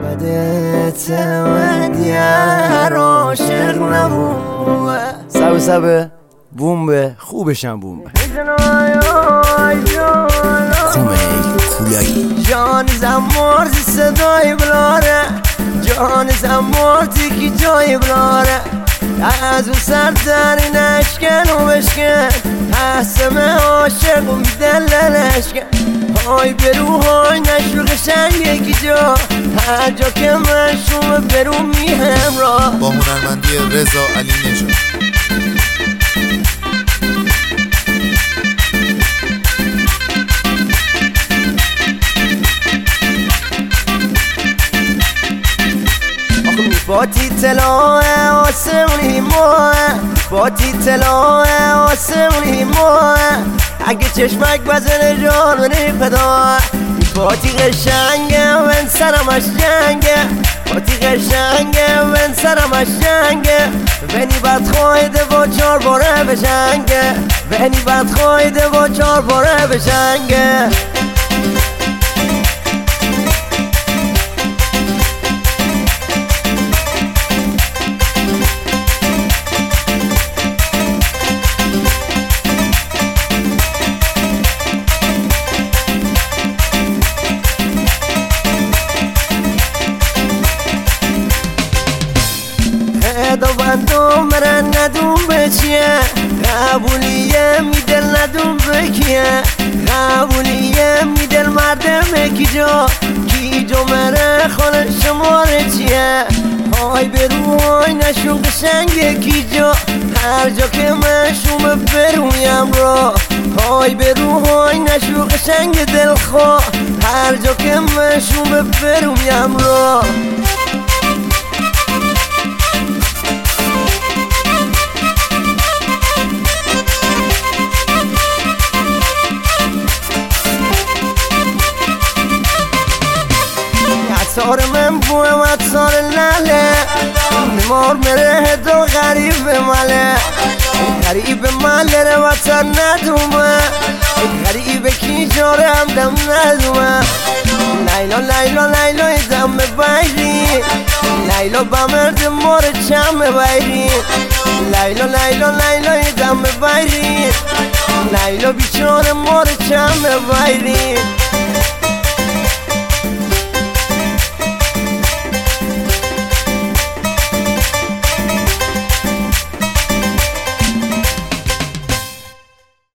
بدت دیار عاشق نبود سبه بومبه خوبشم بومبه کولایی جان زمارزی صدای بلاره جان زمارزی کی جای بلاره از اون سر داری نشکن و بشکن حسمه عاشق و میدللشکن های برو های نشو قشنگ یکی جا هر جا که من شما برو میهم را با هنرمندی رضا علی نژاد. باتی طلاه آسمونی ماه باتی طلاه آسمونی ماه اگه چشمک بزنه جان منی پدا باتی قشنگه من سرمش جنگه باتی قشنگه من سرمش جنگه بینی بد خواهده با 4 باره بشنگه بینی بد خواهده با 4 باره بشنگه دو بندم برن ندون بچیه قبولیه میدل ندون بکیه قبولیه میدل مردم کی جا مره خانه شماره چیه های برو های نشون قشنگه کی جا هر جا که من شوم برویم را های برو های نشون قشنگ دلخواه هر جا که من شوم برویم را سار من بوم اتسار لاله نمار مره دو غریب ماله غریب ماله رو وطن ندومه غریب کی جاره هم دم ندومه لیلا لیلا لیلا دم بایری لیلا با مرد مور چم بایری لیلا لیلا لیلا دم بایری لیلا بیچاره مور چم بایری